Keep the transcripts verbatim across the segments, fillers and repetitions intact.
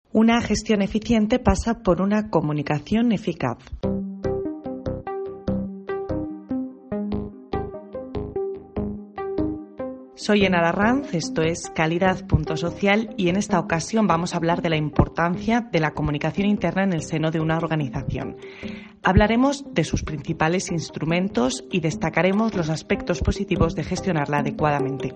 Una gestión eficiente pasa por una comunicación eficaz. Soy Enara Ranz, esto es Calidad punto social y en esta ocasión vamos a hablar de la importancia de la comunicación interna en el seno de una organización. Hablaremos de sus principales instrumentos y destacaremos los aspectos positivos de gestionarla adecuadamente.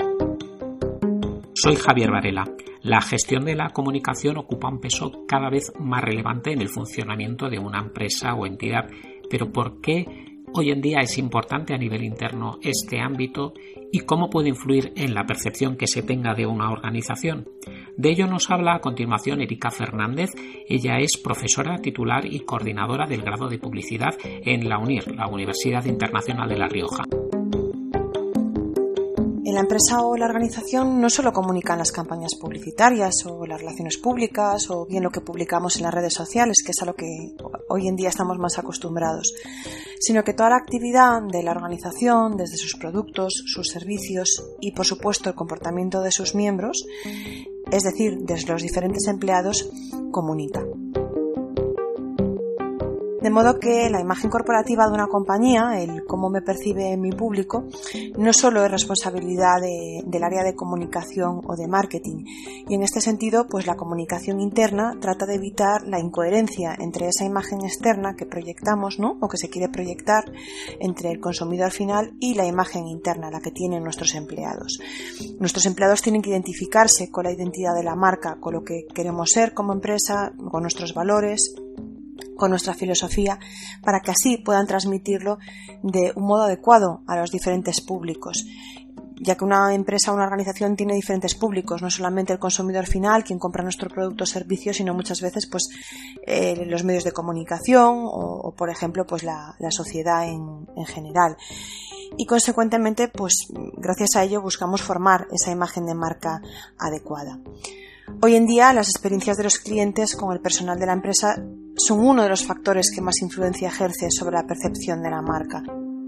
Soy Javier Varela. La gestión de la comunicación ocupa un peso cada vez más relevante en el funcionamiento de una empresa o entidad. Pero ¿por qué hoy en día es importante a nivel interno este ámbito y cómo puede influir en la percepción que se tenga de una organización? De ello nos habla a continuación Erika Fernández. Ella es profesora titular y coordinadora del grado de publicidad en la UNIR, la Universidad Internacional de La Rioja. En la empresa o la organización no solo comunican las campañas publicitarias o las relaciones públicas o bien lo que publicamos en las redes sociales, que es a lo que hoy en día estamos más acostumbrados, sino que toda la actividad de la organización, desde sus productos, sus servicios y, por supuesto, el comportamiento de sus miembros, es decir, desde los diferentes empleados, comunica. De modo que la imagen corporativa de una compañía, el cómo me percibe mi público, no solo es responsabilidad de, del área de comunicación o de marketing. Y en este sentido, pues la comunicación interna trata de evitar la incoherencia entre esa imagen externa que proyectamos, ¿no?, o que se quiere proyectar entre el consumidor final y la imagen interna, la que tienen nuestros empleados. Nuestros empleados tienen que identificarse con la identidad de la marca, con lo que queremos ser como empresa, con nuestros valores, con nuestra filosofía, para que así puedan transmitirlo de un modo adecuado a los diferentes públicos, ya que una empresa o una organización tiene diferentes públicos, no solamente el consumidor final, quien compra nuestro producto o servicio, sino muchas veces pues eh, los medios de comunicación o, o por ejemplo pues la, la sociedad en, en general. Y consecuentemente, pues gracias a ello buscamos formar esa imagen de marca adecuada. Hoy en día las experiencias de los clientes con el personal de la empresa son uno de los factores que más influencia ejerce sobre la percepción de la marca.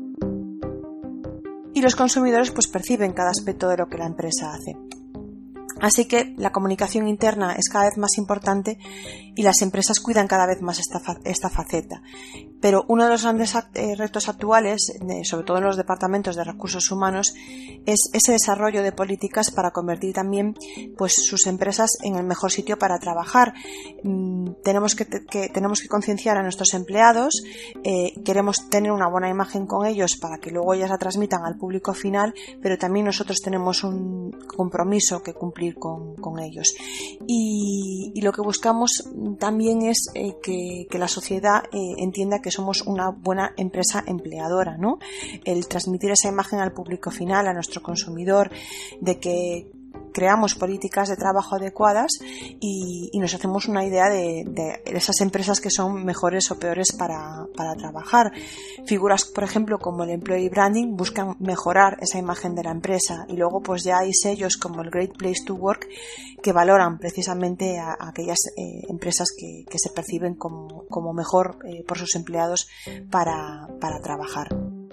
Y los consumidores pues perciben cada aspecto de lo que la empresa hace. Así que la comunicación interna es cada vez más importante y las empresas cuidan cada vez más esta, fa- esta faceta. Pero uno de los grandes act- eh, retos actuales, de, sobre todo en los departamentos de recursos humanos, es ese desarrollo de políticas para convertir también pues, sus empresas en el mejor sitio para trabajar. Mm, tenemos que, te- que, tenemos que concienciar a nuestros empleados, eh, queremos tener una buena imagen con ellos para que luego ellas la transmitan al público final, pero también nosotros tenemos un compromiso que cumplir Con, con ellos y, y lo que buscamos también es eh, que, que la sociedad eh, entienda que somos una buena empresa empleadora, ¿no? El transmitir esa imagen al público final, a nuestro consumidor, de que creamos políticas de trabajo adecuadas y, y nos hacemos una idea de, de esas empresas que son mejores o peores para, para trabajar. Figuras, por ejemplo, como el employee branding buscan mejorar esa imagen de la empresa y luego pues ya hay sellos como el Great Place to Work que valoran precisamente a, a aquellas eh, empresas que, que se perciben como, como mejor eh, por sus empleados para, para trabajar.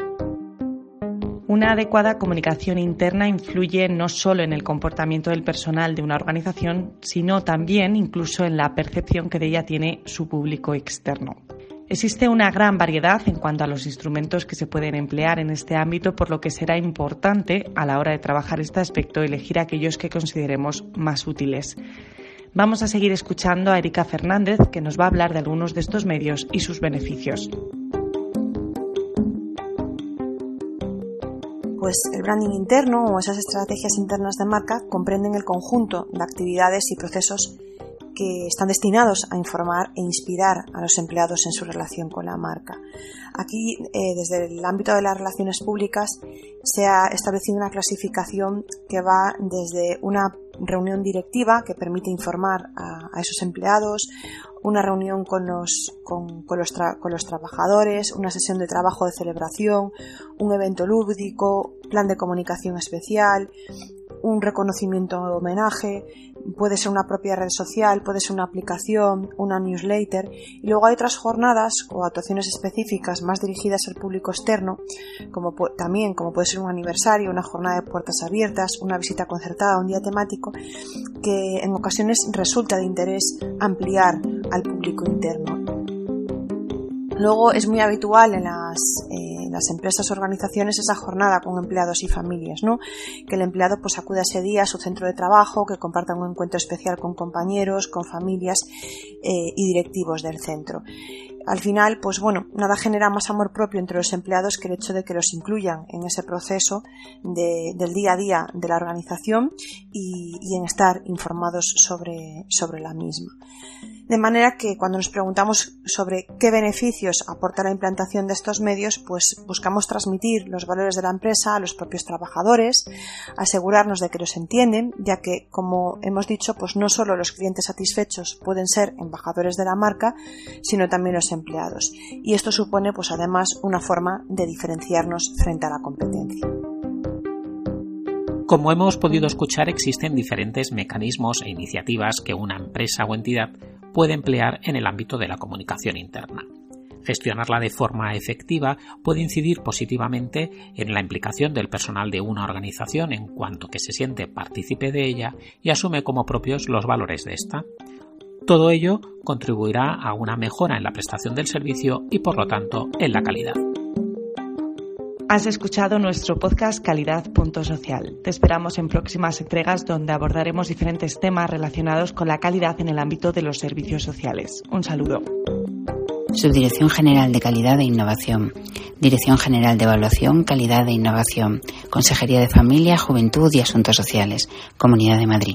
Una adecuada comunicación interna influye no solo en el comportamiento del personal de una organización, sino también incluso en la percepción que de ella tiene su público externo. Existe una gran variedad en cuanto a los instrumentos que se pueden emplear en este ámbito, por lo que será importante a la hora de trabajar este aspecto elegir aquellos que consideremos más útiles. Vamos a seguir escuchando a Erika Fernández, que nos va a hablar de algunos de estos medios y sus beneficios. Pues el branding interno o esas estrategias internas de marca comprenden el conjunto de actividades y procesos que están destinados a informar e inspirar a los empleados en su relación con la marca. Aquí, eh, desde el ámbito de las relaciones públicas, se ha establecido una clasificación que va desde una reunión directiva que permite informar a, a esos empleados, una reunión con los, con, con, los tra- con los trabajadores, una sesión de trabajo de celebración, un evento lúdico, plan de comunicación especial, un reconocimiento o homenaje, puede ser una propia red social, puede ser una aplicación, una newsletter, y luego hay otras jornadas o actuaciones específicas más dirigidas al público externo, como también como puede ser un aniversario, una jornada de puertas abiertas, una visita concertada, un día temático, que en ocasiones resulta de interés ampliar al público interno. Luego es muy habitual en las, eh, en las empresas o organizaciones esa jornada con empleados y familias, ¿no? Que el empleado pues acude ese día a su centro de trabajo, que comparta un encuentro especial con compañeros, con familias eh, y directivos del centro. Al final, pues bueno, nada genera más amor propio entre los empleados que el hecho de que los incluyan en ese proceso de, del día a día de la organización y, y en estar informados sobre, sobre la misma. De manera que cuando nos preguntamos sobre qué beneficios aporta la implantación de estos medios, pues buscamos transmitir los valores de la empresa a los propios trabajadores, asegurarnos de que los entienden, ya que, como hemos dicho, pues no solo los clientes satisfechos pueden ser embajadores de la marca, sino también los empleados. Y esto supone, pues además, una forma de diferenciarnos frente a la competencia. Como hemos podido escuchar, existen diferentes mecanismos e iniciativas que una empresa o entidad puede emplear en el ámbito de la comunicación interna. Gestionarla de forma efectiva puede incidir positivamente en la implicación del personal de una organización en cuanto que se siente partícipe de ella y asume como propios los valores de esta. Todo ello contribuirá a una mejora en la prestación del servicio y, por lo tanto, en la calidad. Has escuchado nuestro podcast Calidad Punto Social. Te esperamos en próximas entregas donde abordaremos diferentes temas relacionados con la calidad en el ámbito de los servicios sociales. Un saludo. Subdirección General de Calidad e Innovación. Dirección General de Evaluación, Calidad e Innovación. Consejería de Familia, Juventud y Asuntos Sociales. Comunidad de Madrid.